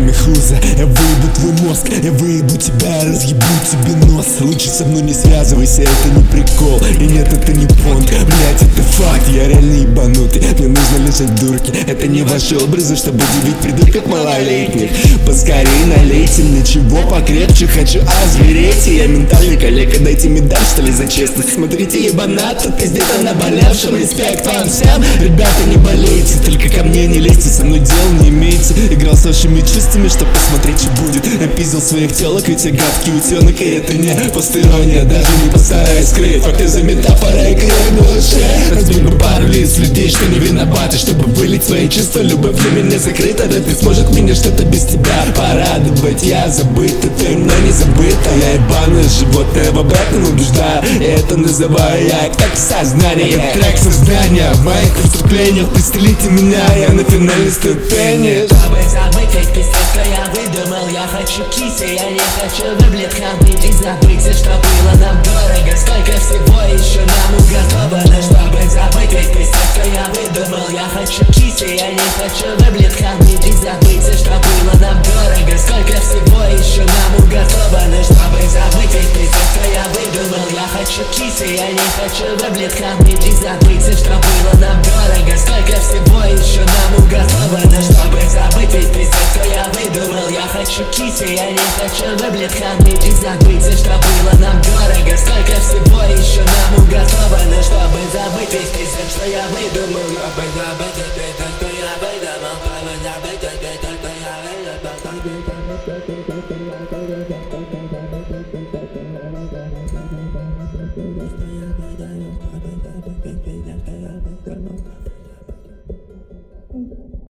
мехлуза. Я выебу твой мозг, я выебу тебя, разъебу тебе нос. Лучше со мной не связывайся, это не прикол. И нет, это не понт, блять, это факт. Я реально ебанутый, мне нужно лежать в дурке. Это не ваши образы, чтобы удивить придурков малолетних. Поскорей налейте мне чего покрепче, хочу озвереть. Я ментальный коллега, дайте медаль, что ли, за честность. Смотрите, ебанат, тут пиздец о наболевшем. Респект вам всем, ребята, не болейте. Только ко мне не лезьте, со мной дел не имейте. Играл с вашими чувствами, чтоб посмотреть, что будет. Я пиздил своих телок, ведь я гадкий утенок. И это не посторонняя, даже не постараюсь скрыть. Факты за метафорой, крик в душе. Разбил бы пару лиц людей, что не виноваты, чтобы вылить свои чувства. Любовь для меня закрыта, да ты сможет меня что-то без тебя порадовать. Я забыт, ты мной не забыта. Я ебаное животное, в обратном убеждаю. И это называю я как сознание. Это трек сознания, в моих преступлениях пристрелите меня, я на финальной ступени. Чтобы забыть весь пиздец, что я выдумал. Я хочу киси, я не хочу выблет ходить и забыть все, что было нам дорого. Сколько всего еще нам уготовано. Чтобы забыть весь пиздец, что я выдумал. Я хочу киси, я не хочу выблет ходить и забыть все, что было нам дорого. Сколько всего еще нам уготовано. Чтобы забыть весь пиздец, что я выдумал. Я хочу киси, я не хочу выблет ходить и забыть все, что было нам дорого. Сколько всего еще нам уготовано. Чтобы забыть весь пиздец, что я выдумал. Я хочу киси, я не хочу выблет ходить и забыть все, что было нам дорого. Сколько всего еще нам уготовано. Чтобы забыть весь пиздец, что я выдумал. Чтобы забыть весь пиздец, что я выдумал. Чтобы забыть весь пиздец, что я выдумал.